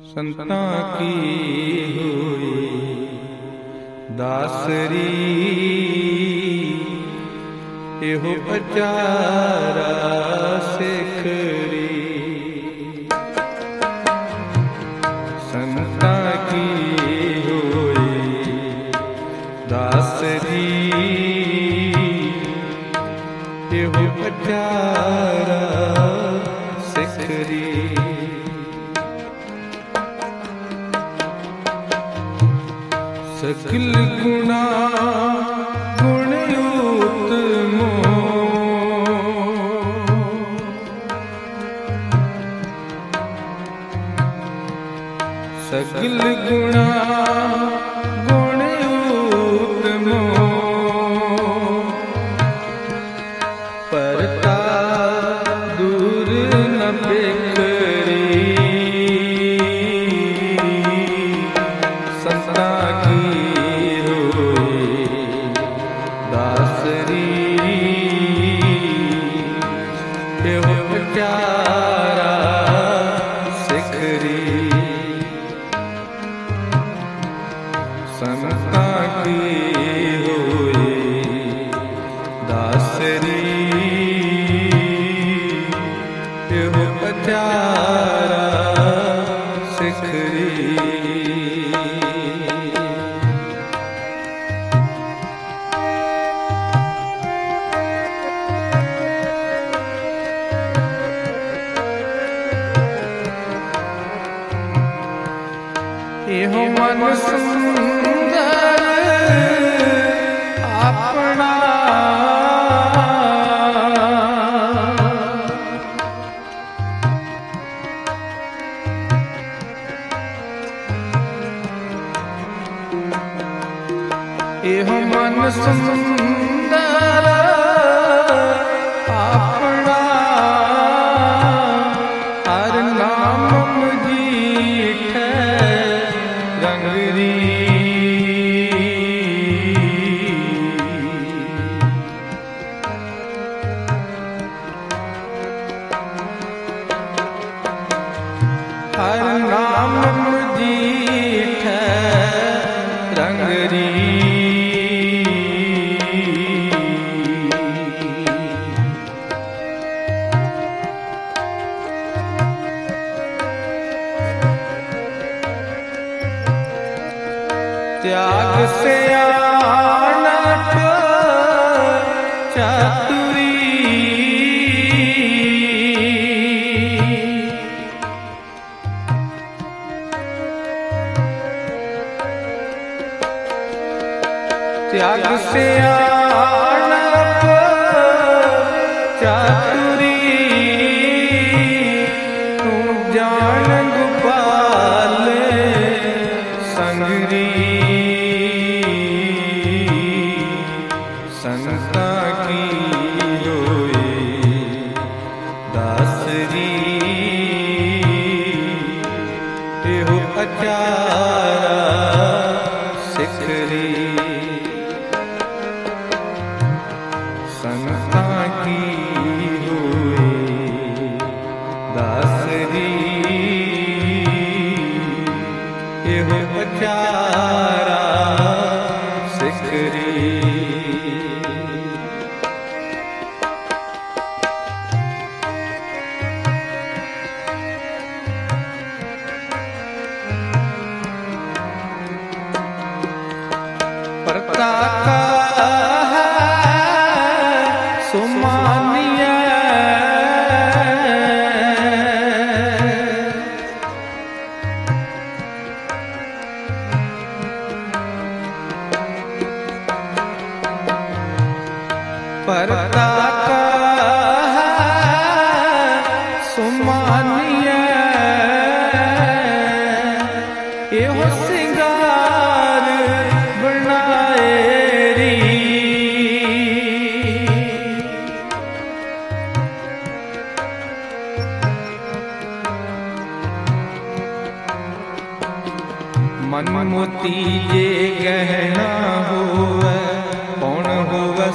संतां की हुई दासरी एहो अचारा सिखरी। संतां की हुई दासरी एहो अचारा सिखरी। सकल गुणा गुण उत्तमो सकल गुणा गुण उत्तमो परता दूर न बिखरी। संतां की हुई दासरी एहो अचारा सिखरी। संतां की हुई दासरी एहो अचारा सिखरी। एहो मन सुंदर अपना एहो मन सुंदर अपना हर नाम मजीठ रंगरी। हर नाम मजीठ रंगरी। त्याग से आनत चातुरी त्याग से आनत चातुरी तू जान गोपाल संगरी। संतां की हुई दासरी एहो अचारा सिखरी। संतां की हुई दासरी एहो अचारा सिखरी। परता का सुमानिया परता का सुमानिया एहो सिंगार बनाए री। मन मोती जे गहना होवे कौन होवे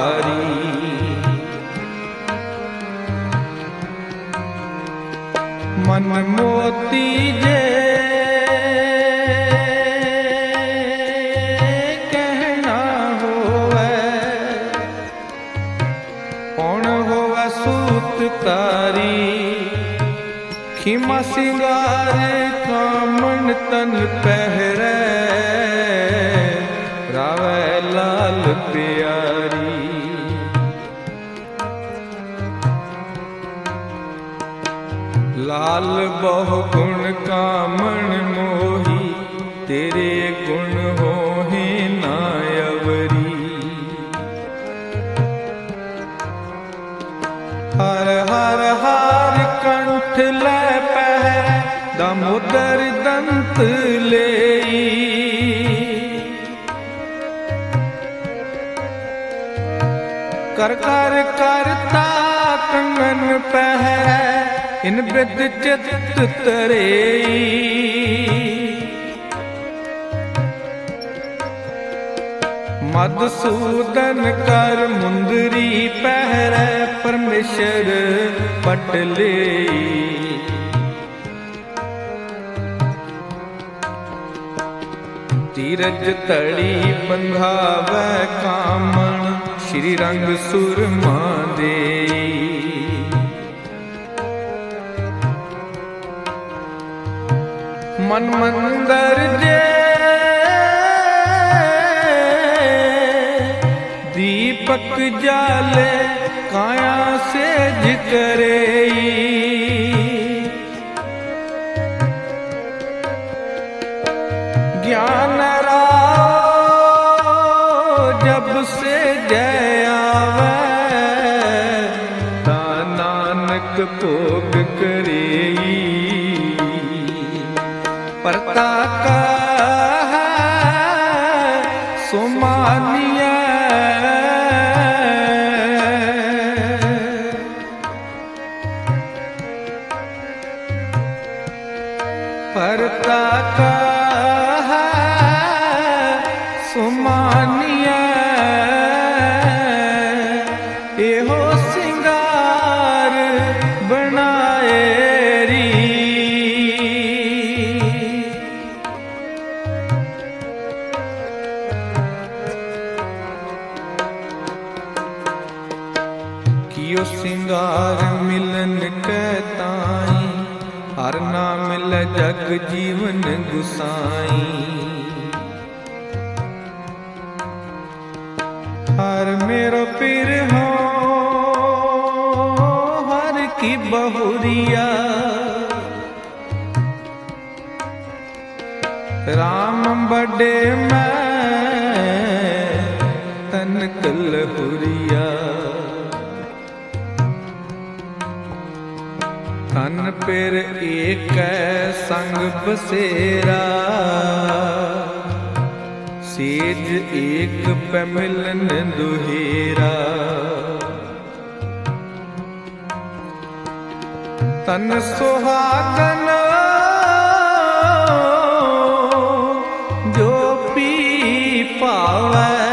सूतकारी। मन मोती जे कहना होवे, कौन होवे सूतकारी। खिमा सिंगार कामन तन पहरे, रावे लाल प्यारी। लाल बहु गुण कामन मोही, तेरे गुण होहे नायवरी। हर हर हर कंठ लै पहरै, दामोदर दंत लेई। कर कर करता कंगन पहरै, इन बिद चित तरेई। मधुसूदन कर मुंदरी पहरै, परमेश्वर पट लेई। तीरज तड़ी बंधावै कामन, श्री रंग सुरमा देई। मन मंदर जे दीपक जाले, काया सेज करेई। ज्ञान राव जब से जय आवे, ता नानक भोग करेई। परता कह सो मानिए, परता कह सो मानिए। एहो सिंगार बनाए री। कियो सिंगार मिलन के ताई, हर ना मिल जग जीवन गुसाई। हर मेरो पीर हो हर की बहुरिया, राम बड़े मैं तन कलहुरिया। तन पिर एक संग बसेरा, सेज एक पे मिलन दुहेरा। तन सुहागन जो पी पावै,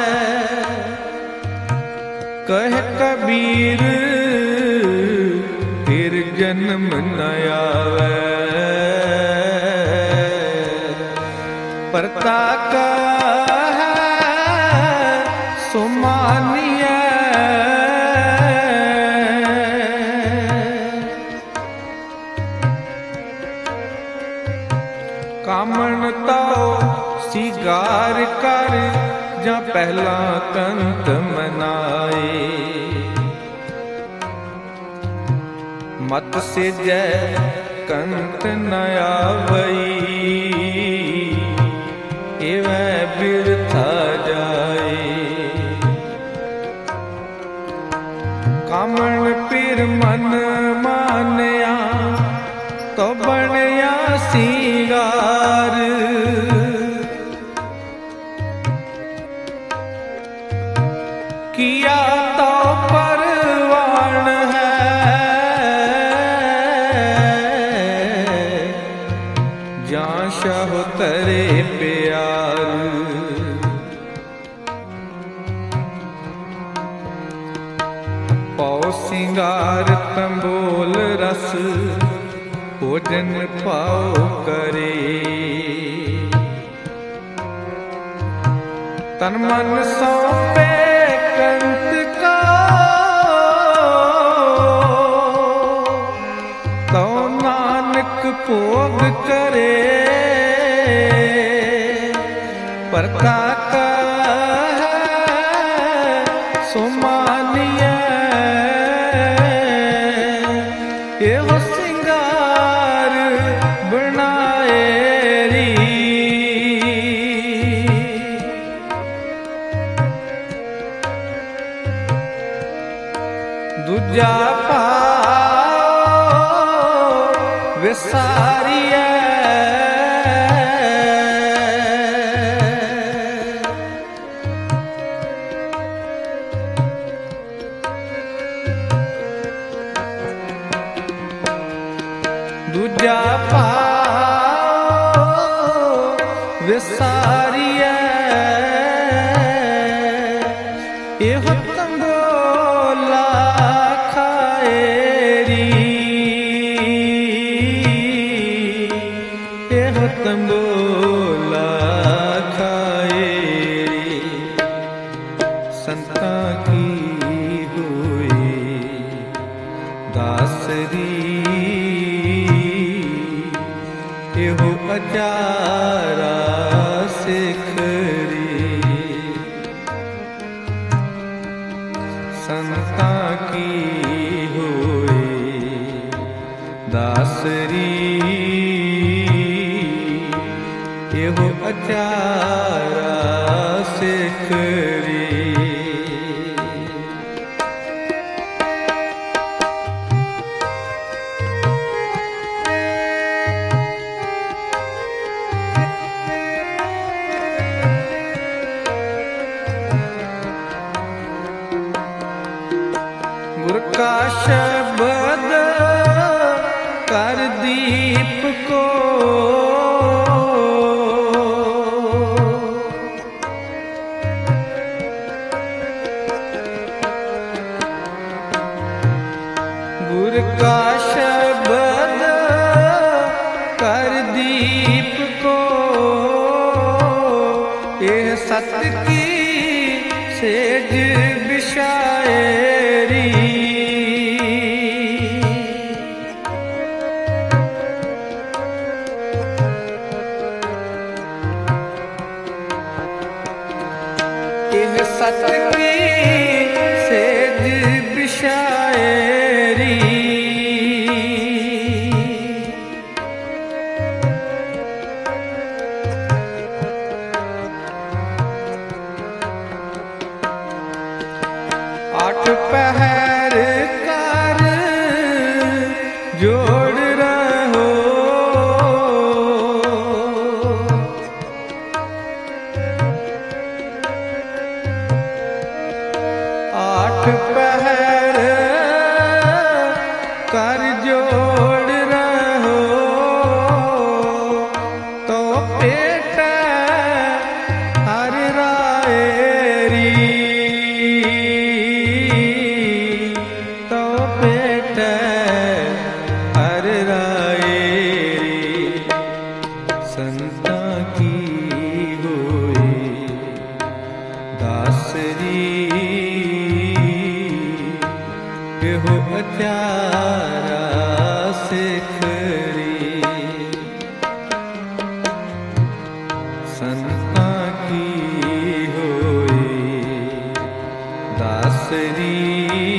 कह कबीर फिर जन्म न आवे। परता कह सो मानिए, कामन ताओ सिगार कर, जा पहला कंत मनाए। मत से जय कंत न आवई, एवै बिरथा जाए। कामन पिर मन मानया, तो बनया सिंगार। किया तो परवान है, जां शाह तरे प्यार। पौ सिंगार तंबोल रस, ਭੋਜਨ ਪਾਉ ਕਰੇ। ਤਨ ਮਨ ਸੌਂਪੇ ਕੰਤ ਕਾ, ਤਉ ਨਾਨਕ ਭੋਗ ਕਰੇ। ਪਰਤਾ ਕਾ ਸੋ ਮਾਨੀਐ, ਇਹੋ ਸਿੰਗਾਰ ਬਣਾਏ ਰੀ। ਦੂਜਾ ਭਾਉ ਵਿਸਾਰੀਐ, ਦੂਜਾ ਭਾਉ ਵਿਸਾਰੀਐ। ਇਹੋ ਤੰਬੋਲਾ ਖਾਏ ਰੀ, ਇਹੋ ਤੰਬੋਲਾ ਖਾਏ ਰੀ। ਸੰਤਾਂ ਕੀ ਹੋਈ ਦਾਸਰੀ, ਇਹੋ ਅਚਾਰਾ ਸਿਖਰੀ। ਸੰਤਾਂ ਕੀ ਹੋਈ ਦਾਸਰੀ, ਇਹੋ ਅਚਾਰਾ ਸਿਖਰੀ। ਗੁਰ ਕਾ ਸ਼ਬਦ ਕਰ ਦੀਪ ਕੋ, ਗੁਰ ਕਾ ਸ਼ਬਦ ਕਰ ਦੀਪ ਕੋ। ਇਹ ਸਤ ਕੀ ਸੇਜ ਵਿਛਾਏ ਰੀ, ਇਹ ਸਤ ਕੀ ਸੇਜ ਵਿਛਾਏ ਰੀ। ਆਠ ਪਹਿਰ ਕਰ ਜੋੜ ਰਹੋ, ਆਠ ਪਹਿਰ ਕਰ ਜੋੜ ਰਹੋ। ਤੋ ਪੇਟ ਹਰ ਰਾਏ ਰੀ, ਤੋ ਪੇਟ ਹਰ ਰਾਏ ਰੀ। ਸੰਤਾਂ ਕੀ ਹੋਈ ਦਾਸਰੀ, ਇਹੋ ਅਚਾਰਾ ਸਿਖਰੀ। ਸੰਤਾਂ ਕੀ ਹੋਈ ਦਾਸਰੀ,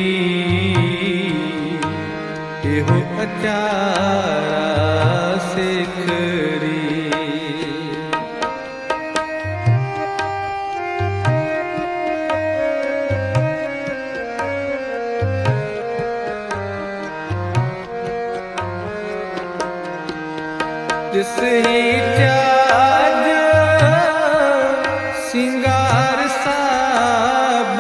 ਇਹੋ ਅਚਾਰਾ ਸਿਖਰੀ। ਜਿਸ ਹੀ ਚਾਜ ਸਿੰਗਾਰ ਸਾਬ,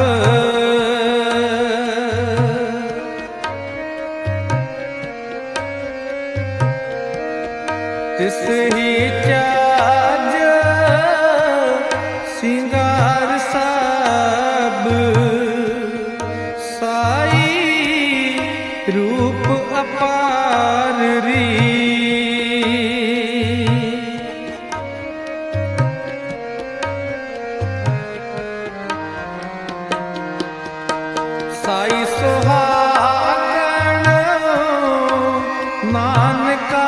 ਤਿਸ ਹੀ ਚਾਜ ਸਿੰਗਾਰ ਸਾਬ। ਸਾਈ ਰੂਪ ਅਪਾਰ ਰੀ, नानका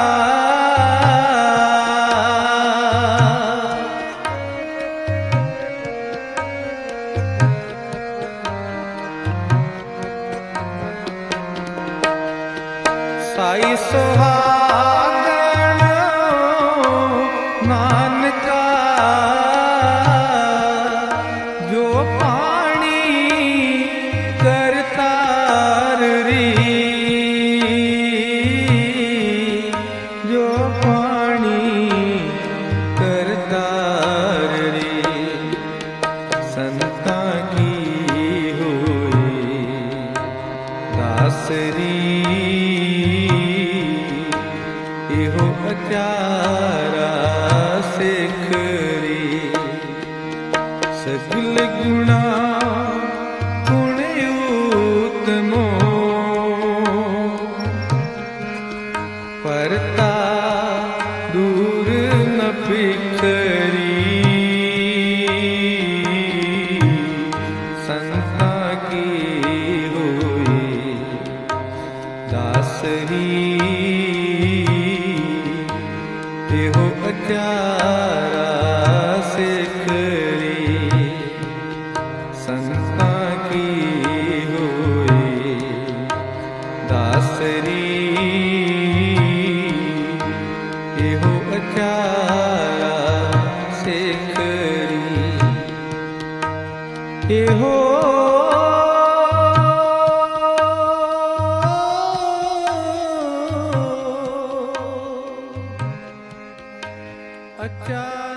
साई सुहागण नानका जो पानी करतार री जो पानी करतार री संता की हुई दासरी इहो अचारा सिखरी सगल गुणा गुणयूतनो परता दूर न बिखरी संता की हुई दासरी इहो अचारा सिखरी संता की हुई दासरी इहो अचारा सिखरी इहो अच्छा।